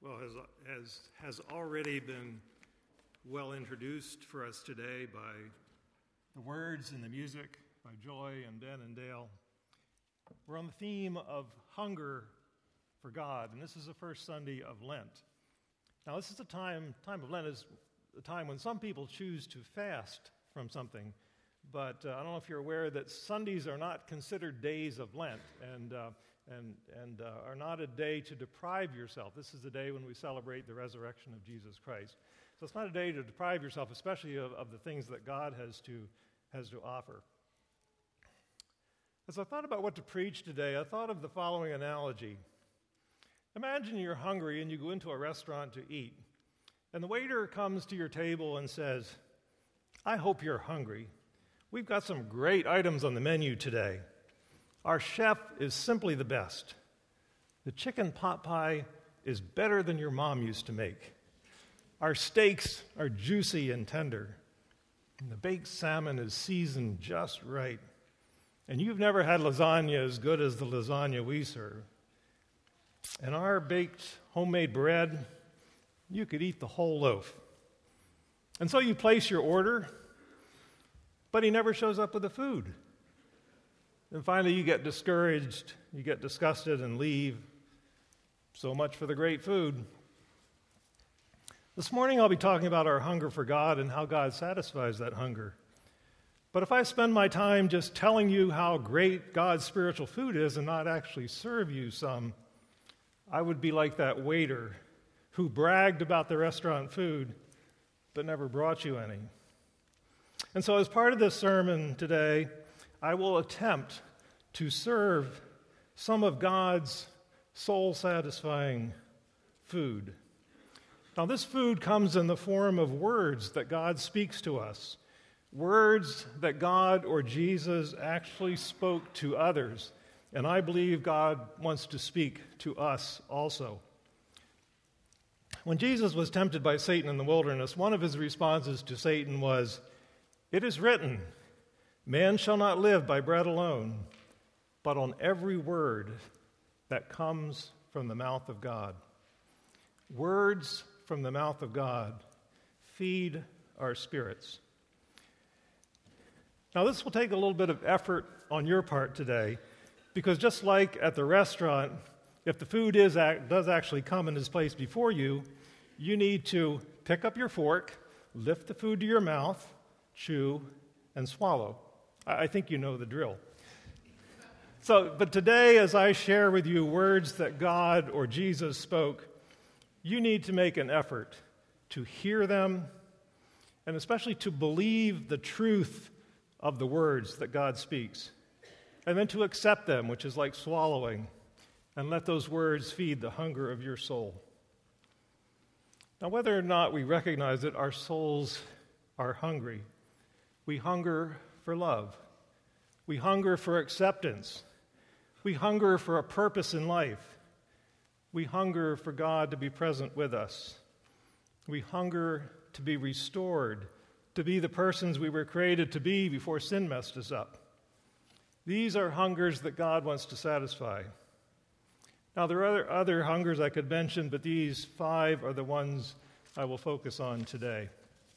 Well, as has already been well introduced for us today by the words and the music by Joy and Ben and Dale, we're on the theme of hunger for God, and this is the first Sunday of Lent. Now, this is a time of Lent is a time when some people choose to fast from something, but I don't know if you're aware that Sundays are not considered days of Lent, and are not a day to deprive yourself. This is a day when we celebrate the resurrection of Jesus Christ. So it's not a day to deprive yourself, especially of the things that God has to offer. As I thought about what to preach today, I thought of the following analogy. Imagine you're hungry and you go into a restaurant to eat, and the waiter comes to your table and says, "I hope you're hungry. We've got some great items on the menu today. Our chef is simply the best. The chicken pot pie is better than your mom used to make. Our steaks are juicy and tender. And the baked salmon is seasoned just right. And you've never had lasagna as good as the lasagna we serve. And our baked homemade bread, you could eat the whole loaf." And so you place your order, but he never shows up with the food. And finally, you get discouraged, you get disgusted, and leave. So much for the great food. This morning, I'll be talking about our hunger for God and how God satisfies that hunger. But if I spend my time just telling you how great God's spiritual food is and not actually serve you some, I would be like that waiter who bragged about the restaurant food but never brought you any. And so as part of this sermon today, I will attempt to serve some of God's soul-satisfying food. Now, this food comes in the form of words that God speaks to us, words that God or Jesus actually spoke to others, and I believe God wants to speak to us also. When Jesus was tempted by Satan in the wilderness, one of his responses to Satan was, "It is written, man shall not live by bread alone, but on every word that comes from the mouth of God." Words from the mouth of God feed our spirits. Now, this will take a little bit of effort on your part today, because just like at the restaurant, if the food does actually come and is placed before you, you need to pick up your fork, lift the food to your mouth, chew, and swallow. I think you know the drill. But today, as I share with you words that God or Jesus spoke, you need to make an effort to hear them and especially to believe the truth of the words that God speaks, and then to accept them, which is like swallowing, and let those words feed the hunger of your soul. Now, whether or not we recognize it, our souls are hungry. We hunger for love. We hunger for acceptance. We hunger for a purpose in life. We hunger for God to be present with us. We hunger to be restored, to be the persons we were created to be before sin messed us up. These are hungers that God wants to satisfy. Now, there are other hungers I could mention, but these 5 are the ones I will focus on today.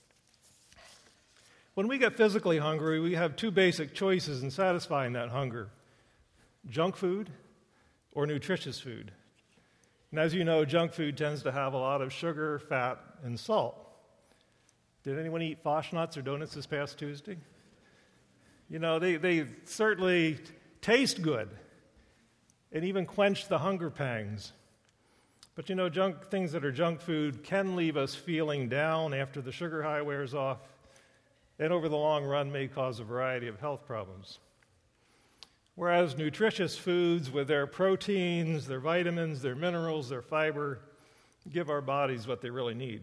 When we get physically hungry, we have 2 basic choices in satisfying that hunger: junk food or nutritious food. And as you know, junk food tends to have a lot of sugar, fat, and salt. Did anyone eat Fosh nuts or donuts this past Tuesday? You know, they certainly taste good and even quench the hunger pangs. But you know, things that are junk food can leave us feeling down after the sugar high wears off, and over the long run may cause a variety of health problems. Whereas nutritious foods with their proteins, their vitamins, their minerals, their fiber, give our bodies what they really need.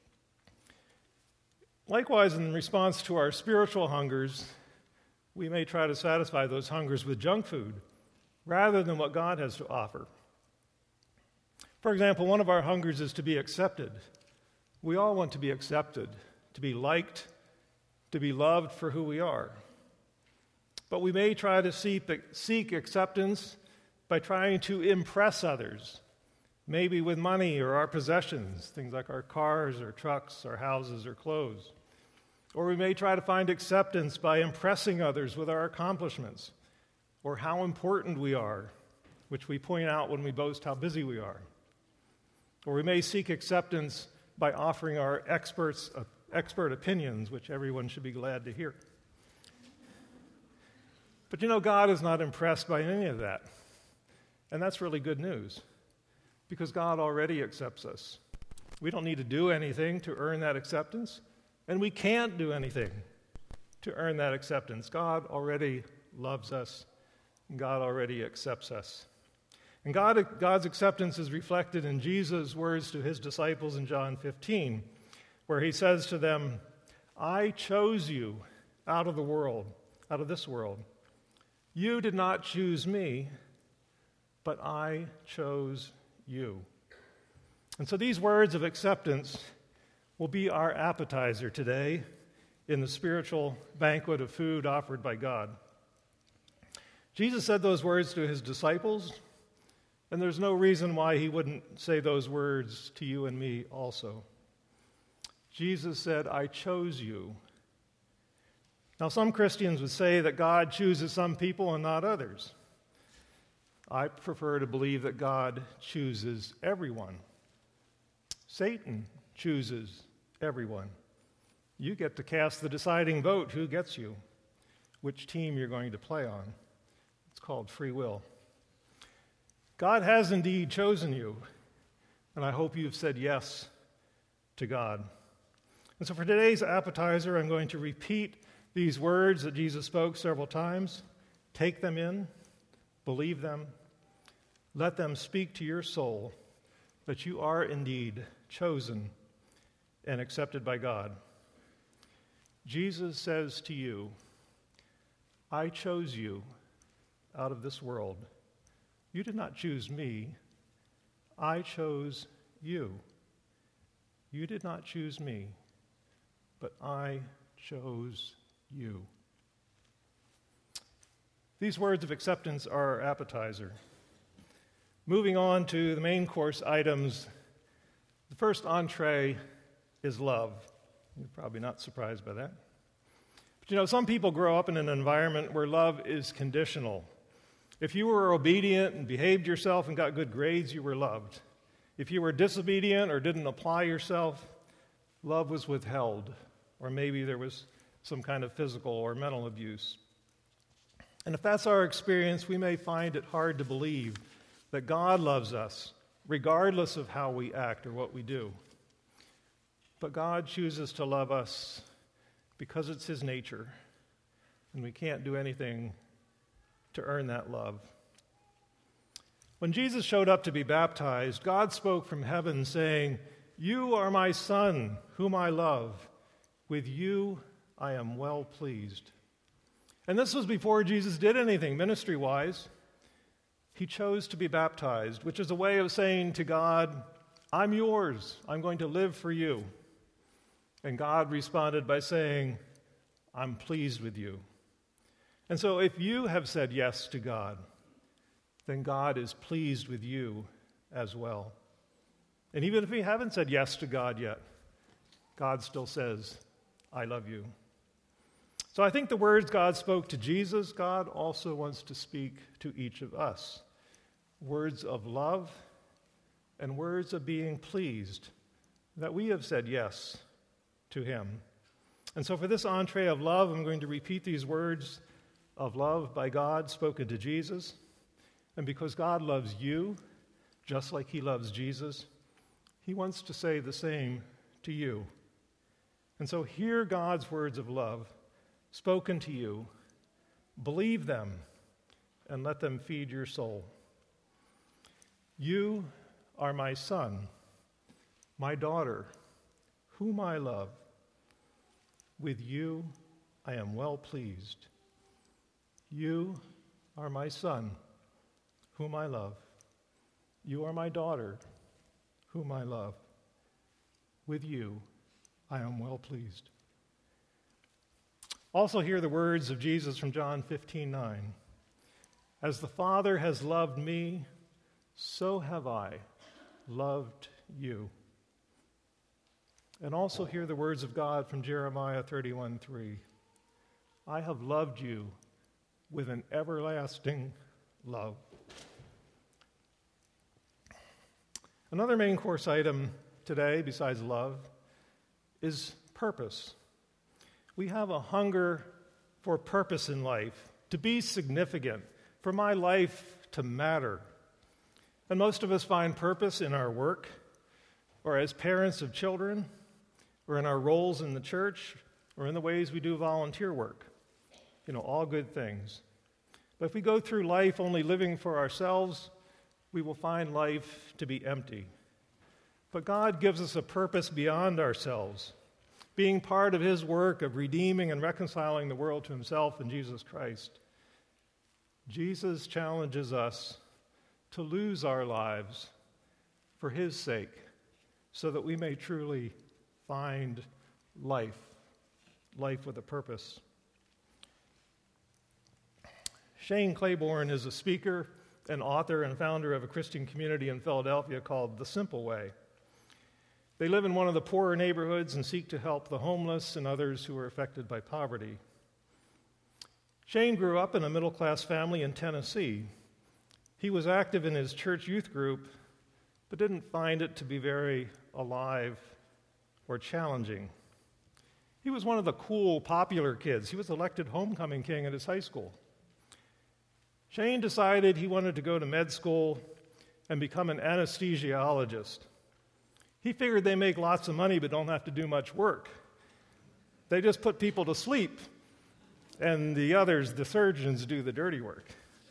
Likewise, in response to our spiritual hungers, we may try to satisfy those hungers with junk food rather than what God has to offer. For example, one of our hungers is to be accepted. We all want to be accepted, to be liked, to be loved for who we are. But we may try to seek acceptance by trying to impress others, maybe with money or our possessions, things like our cars or trucks, our houses or clothes. Or we may try to find acceptance by impressing others with our accomplishments or how important we are, which we point out when we boast how busy we are. Or we may seek acceptance by offering our expert opinions, which everyone should be glad to hear. But God is not impressed by any of that. And that's really good news, because God already accepts us. We don't need to do anything to earn that acceptance, and we can't do anything to earn that acceptance. God already loves us, and God already accepts us. And God's acceptance is reflected in Jesus' words to his disciples in John 15, where he says to them, I chose you out of the world, out of this world. You did not choose me, but I chose you. And so these words of acceptance will be our appetizer today in the spiritual banquet of food offered by God. Jesus said those words to his disciples, and there's no reason why he wouldn't say those words to you and me also. Jesus said, I chose you. Now, some Christians would say that God chooses some people and not others. I prefer to believe that God chooses everyone. Satan chooses everyone. You get to cast the deciding vote who gets you, which team you're going to play on. It's called free will. God has indeed chosen you, and I hope you've said yes to God. And so for today's appetizer, I'm going to repeat these words that Jesus spoke several times. Take them in, believe them, let them speak to your soul that you are indeed chosen and accepted by God. Jesus says to you, I chose you out of this world. You did not choose me. I chose you. You did not choose me, but I chose you. These words of acceptance are our appetizer. Moving on to the main course items, the first entree is love. You're probably not surprised by that. But some people grow up in an environment where love is conditional. If you were obedient and behaved yourself and got good grades, you were loved. If you were disobedient or didn't apply yourself, love was withheld, or maybe there was some kind of physical or mental abuse. And if that's our experience, we may find it hard to believe that God loves us, regardless of how we act or what we do. But God chooses to love us because it's his nature, and we can't do anything to earn that love. When Jesus showed up to be baptized, God spoke from heaven saying, You are my Son, whom I love. With you I am well pleased. And this was before Jesus did anything ministry-wise. He chose to be baptized, which is a way of saying to God, I'm yours. I'm going to live for you. And God responded by saying, I'm pleased with you. And so if you have said yes to God, then God is pleased with you as well. And even if you haven't said yes to God yet, God still says, I love you. So I think the words God spoke to Jesus, God also wants to speak to each of us. Words of love and words of being pleased that we have said yes to him. And so for this entree of love, I'm going to repeat these words of love by God spoken to Jesus. And because God loves you, just like he loves Jesus, he wants to say the same to you. And so hear God's words of love spoken to you, believe them, and let them feed your soul. You are my son, my daughter, whom I love. With you I am well pleased. You are my son, whom I love. You are my daughter, whom I love. With you I am well pleased. Also hear the words of Jesus from John 15:9. As the Father has loved me, so have I loved you. And also hear the words of God from Jeremiah 31:3. I have loved you with an everlasting love. Another main course item today, besides love, is purpose. We have a hunger for purpose in life, to be significant, for my life to matter. And most of us find purpose in our work, or as parents of children, or in our roles in the church, or in the ways we do volunteer work. All good things. But if we go through life only living for ourselves, we will find life to be empty. But God gives us a purpose beyond ourselves, being part of his work of redeeming and reconciling the world to himself in Jesus Christ. Jesus challenges us to lose our lives for his sake, so that we may truly find life with a purpose. Shane Claiborne is a speaker, an author, and founder of a Christian community in Philadelphia called The Simple Way. They live in one of the poorer neighborhoods and seek to help the homeless and others who are affected by poverty. Shane grew up in a middle-class family in Tennessee. He was active in his church youth group, but didn't find it to be very alive or challenging. He was one of the cool, popular kids. He was elected homecoming king at his high school. Shane decided he wanted to go to med school and become an anesthesiologist. He figured they make lots of money but don't have to do much work. They just put people to sleep, and the others, the surgeons, do the dirty work.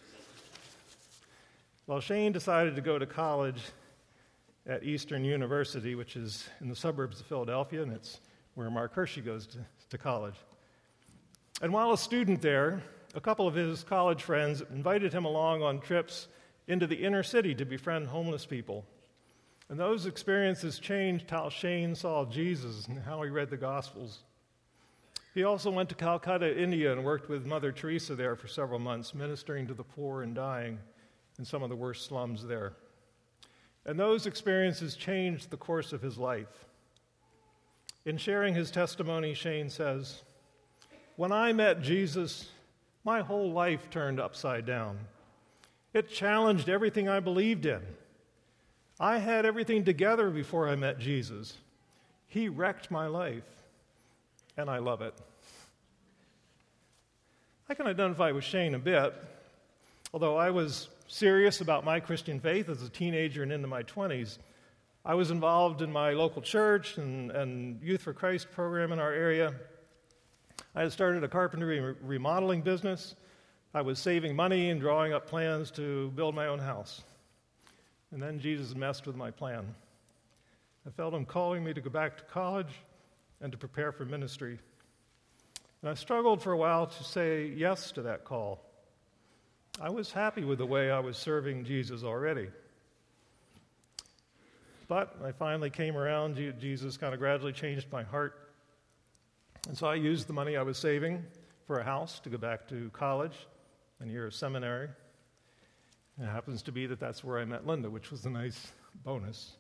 Well, Shane decided to go to college at Eastern University, which is in the suburbs of Philadelphia, and it's where Mark Hershey goes to college. And while a student there, a couple of his college friends invited him along on trips into the inner city to befriend homeless people. And those experiences changed how Shane saw Jesus and how he read the Gospels. He also went to Calcutta, India, and worked with Mother Teresa there for several months, ministering to the poor and dying in some of the worst slums there. And those experiences changed the course of his life. In sharing his testimony, Shane says, "When I met Jesus, my whole life turned upside down. It challenged everything I believed in. I had everything together before I met Jesus. He wrecked my life, and I love it." I can identify with Shane a bit. Although I was serious about my Christian faith as a teenager and into my 20s, I was involved in my local church and Youth for Christ program in our area. I had started a carpentry and remodeling business. I was saving money and drawing up plans to build my own house. And then Jesus messed with my plan. I felt him calling me to go back to college and to prepare for ministry. And I struggled for a while to say yes to that call. I was happy with the way I was serving Jesus already. But I finally came around. Jesus kind of gradually changed my heart. And so I used the money I was saving for a house to go back to college and a year of seminary. And it happens to be that that's where I met Linda, which was a nice bonus.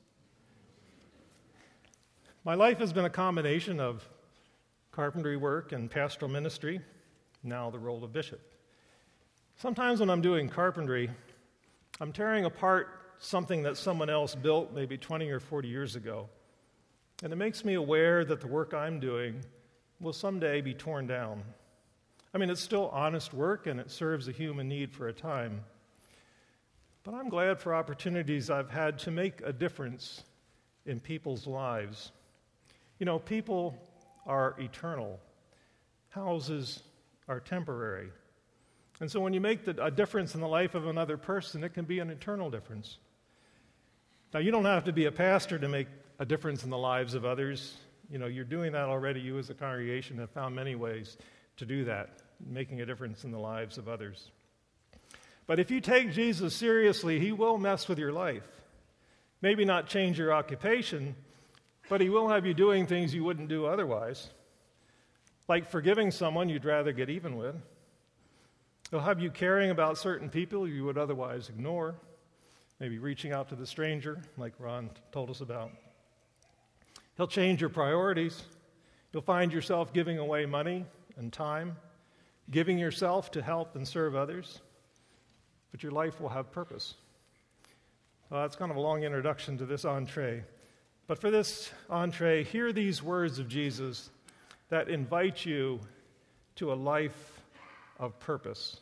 My life has been a combination of carpentry work and pastoral ministry, now the role of bishop. Sometimes when I'm doing carpentry, I'm tearing apart something that someone else built maybe 20 or 40 years ago. And it makes me aware that the work I'm doing will someday be torn down. I mean, it's still honest work and it serves a human need for a time. But I'm glad for opportunities I've had to make a difference in people's lives. People are eternal. Houses are temporary. And so when you make a difference in the life of another person, it can be an eternal difference. Now, you don't have to be a pastor to make a difference in the lives of others. You're doing that already. You as a congregation have found many ways to do that, making a difference in the lives of others. But if you take Jesus seriously, he will mess with your life. Maybe not change your occupation, but he will have you doing things you wouldn't do otherwise, like forgiving someone you'd rather get even with. He'll have you caring about certain people you would otherwise ignore. maybe reaching out to the stranger, like Ron told us about. He'll change your priorities. You'll find yourself giving away money and time, giving yourself to help and serve others, but your life will have purpose. That's kind of a long introduction to this entree. But for this entree, hear these words of Jesus that invite you to a life of purpose.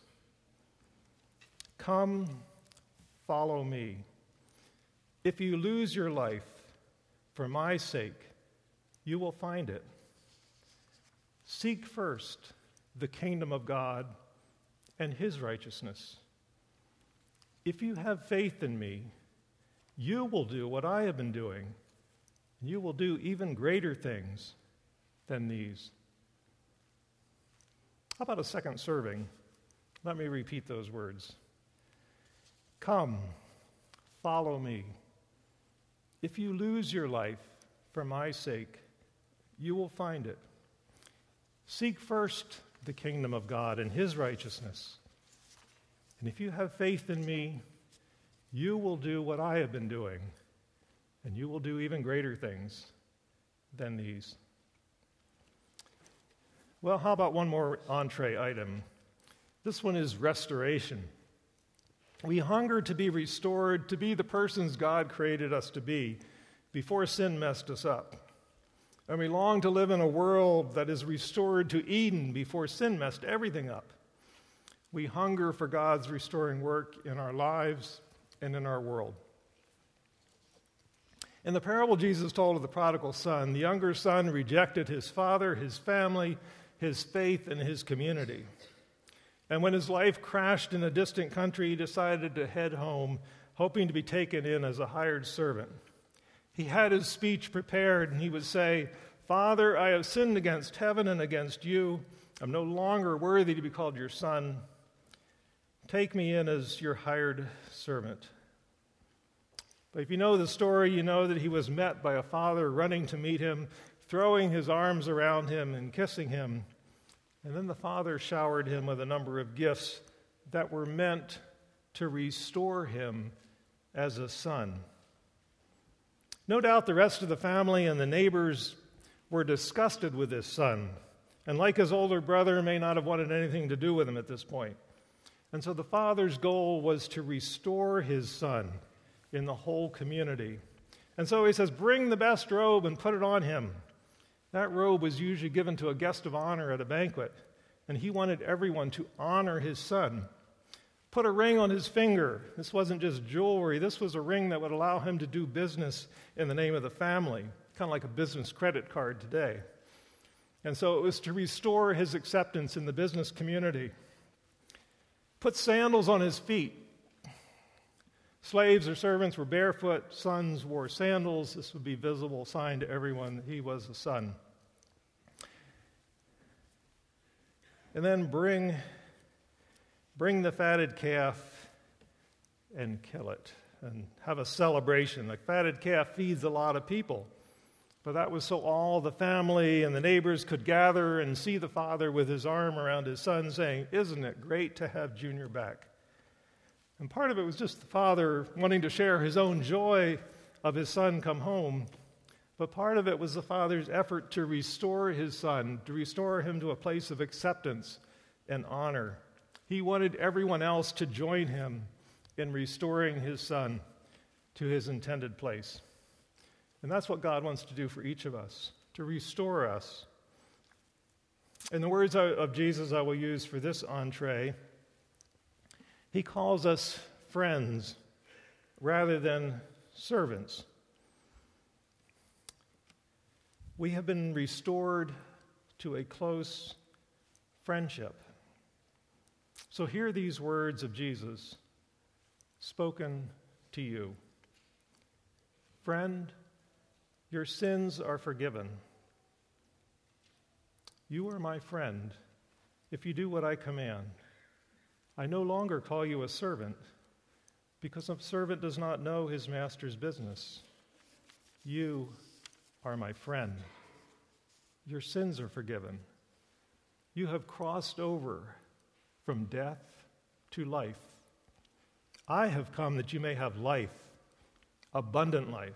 Come, follow me. If you lose your life for my sake, you will find it. Seek first the kingdom of God and his righteousness. If you have faith in me, you will do what I have been doing. You will do even greater things than these. How about a second serving? Let me repeat those words. Come, follow me. If you lose your life for my sake, you will find it. Seek first the kingdom of God and his righteousness. And if you have faith in me, you will do what I have been doing, and you will do even greater things than these. Well, how about one more entree item? This one is restoration. We hunger to be restored, to be the persons God created us to be before sin messed us up. And we long to live in a world that is restored to Eden before sin messed everything up. We hunger for God's restoring work in our lives and in our world. In the parable Jesus told of the prodigal son, the younger son rejected his father, his family, his faith, and his community. And when his life crashed in a distant country, he decided to head home, hoping to be taken in as a hired servant. He had his speech prepared, and he would say, "Father, I have sinned against heaven and against you. I'm no longer worthy to be called your son. Take me in as your hired servant." But if you know the story, you know that he was met by a father running to meet him, throwing his arms around him and kissing him. And then the father showered him with a number of gifts that were meant to restore him as a son. No doubt the rest of the family and the neighbors were disgusted with this son, and like his older brother, may not have wanted anything to do with him at this point. And so the father's goal was to restore his son in the whole community. And so he says, "Bring the best robe and put it on him." That robe was usually given to a guest of honor at a banquet, and he wanted everyone to honor his son. Put a ring on his finger. This wasn't just jewelry. This was a ring that would allow him to do business in the name of the family, kind of like a business credit card today. And so it was to restore his acceptance in the business community. Put sandals on his feet. Slaves or servants were barefoot. Sons wore sandals. This would be a visible sign to everyone that he was a son. And then bring the fatted calf and kill it and have a celebration. The fatted calf feeds a lot of people. But that was so all the family and the neighbors could gather and see the father with his arm around his son saying, "Isn't it great to have Junior back?" And part of it was just the father wanting to share his own joy of his son come home. But part of it was the father's effort to restore his son, to restore him to a place of acceptance and honor. He wanted everyone else to join him in restoring his son to his intended place. And that's what God wants to do for each of us, to restore us. In the words of Jesus I will use for this entree, he calls us friends rather than servants. We have been restored to a close friendship. So hear these words of Jesus spoken to you. Friend, your sins are forgiven. You are my friend if you do what I command. I no longer call you a servant, because a servant does not know his master's business. You are my friend. Your sins are forgiven. You have crossed over from death to life. I have come that you may have life, abundant life.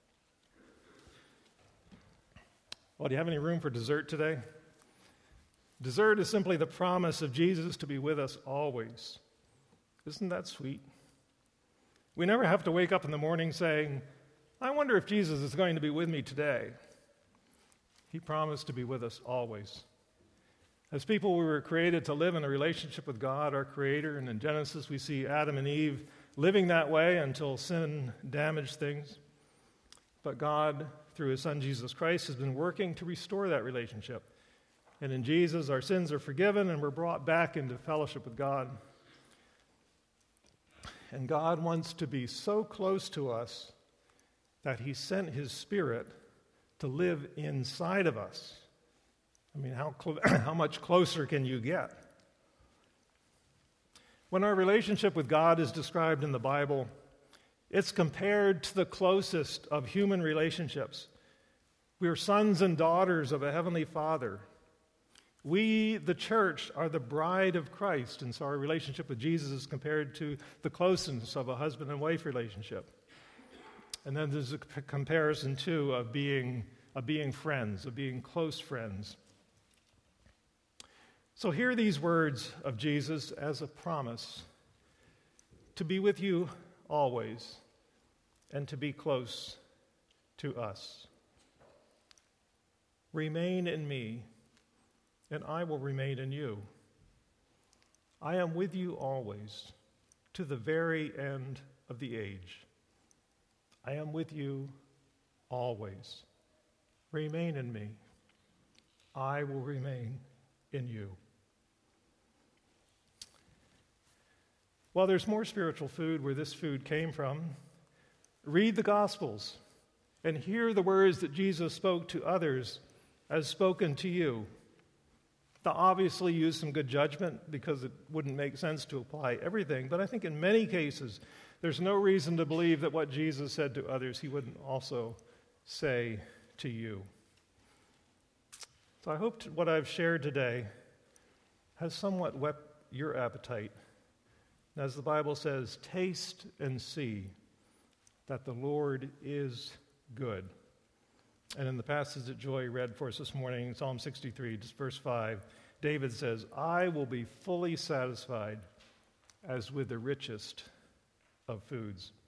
Well, do you have any room for dessert today? Dessert is simply the promise of Jesus to be with us always. Isn't that sweet? We never have to wake up in the morning saying, I wonder if Jesus is going to be with me today. He promised to be with us always. As people, we were created to live in a relationship with God, our Creator, and in Genesis we see Adam and Eve living that way until sin damaged things. But God, through His Son Jesus Christ, has been working to restore that relationship. And in Jesus, our sins are forgiven and we're brought back into fellowship with God. And God wants to be so close to us that He sent His Spirit to live inside of us. I mean, how much closer can you get? When our relationship with God is described in the Bible, it's compared to the closest of human relationships. We are sons and daughters of a Heavenly Father. We, the church, are the bride of Christ, and so our relationship with Jesus is compared to the closeness of a husband and wife relationship. And then there's a comparison, too, of being friends, of being close friends. So hear these words of Jesus as a promise to be with you always and to be close to us. Remain in me, and I will remain in you. I am with you always, to the very end of the age. I am with you always. Remain in me. I will remain in you. Well, there's more spiritual food where this food came from. Read the Gospels and hear the words that Jesus spoke to others as spoken to you. Now, obviously, use some good judgment because it wouldn't make sense to apply everything, but I think in many cases, there's no reason to believe that what Jesus said to others, He wouldn't also say to you. So I hope what I've shared today has somewhat whet your appetite. As the Bible says, taste and see that the Lord is good. And in the passage that Joy read for us this morning, Psalm 63, just verse 5, David says, I will be fully satisfied as with the richest of foods.